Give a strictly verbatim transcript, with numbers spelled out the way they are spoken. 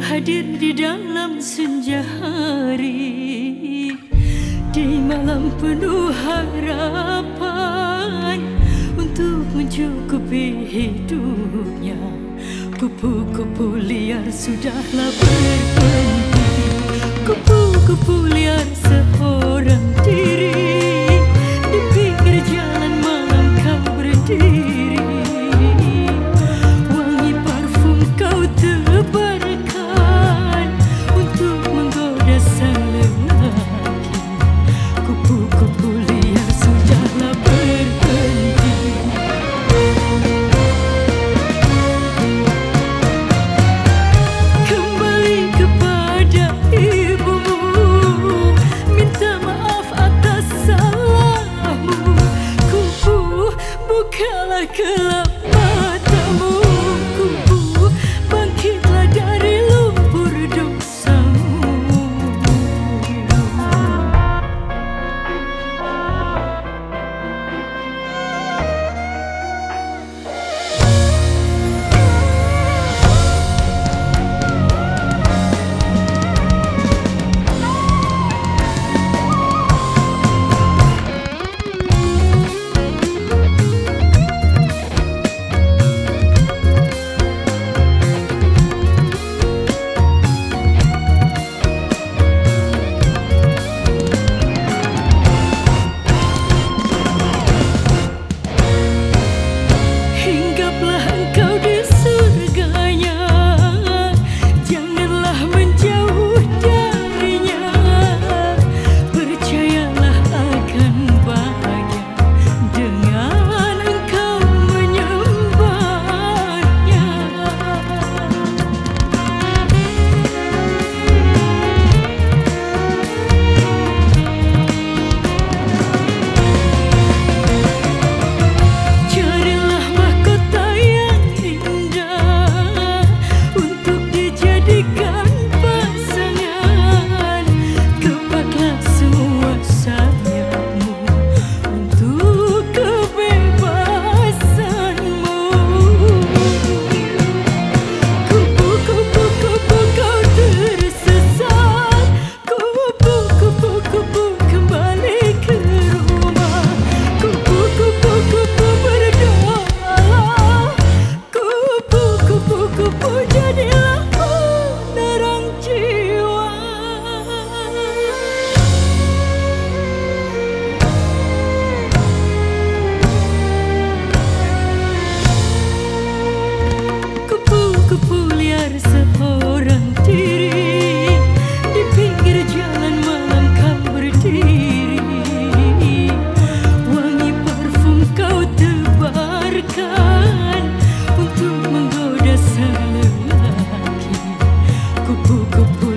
hadir di dalam senja hari, di malam penuh harapan untuk mencukupi hidupnya. Kupu-kupu liar sudahlah berhenti, kupu-kupu liar seorang diri, di pinggir jalan malam kau berdiri. Wangi parfum kau tebarkan untuk menggoda sang lelaki. Kupu-kupu liar sudahlah berhenti. Kembali kepada ibumu, minta maaf atas salahmu. Kupu, bukalah kelap matamu. Kupu, bangkitlah dari lumpur dosamu. Hinggaplah engkau di surganya, janganlah menjauh darinya. Percayalah akan bahagia dengan engkau menyembahnya. Carilah mahkota yang indah untuk dijadikan pasangan. Kepaklah semua sayapmu untuk kebebasanmu. Kupu-kupu-kupu kau tersesat, kupu-kupu-kupu kembali ke rumah. Kupu-kupu-kupu berdoalah, kupu-kupu-kupu jadilah penerang jiwa. Kupu-kupu liar seorang diri, di pinggir jalan malam kau berdiri. Wangi parfum kau tebarkan untuk menggoda sang lelaki. Kupu-kupu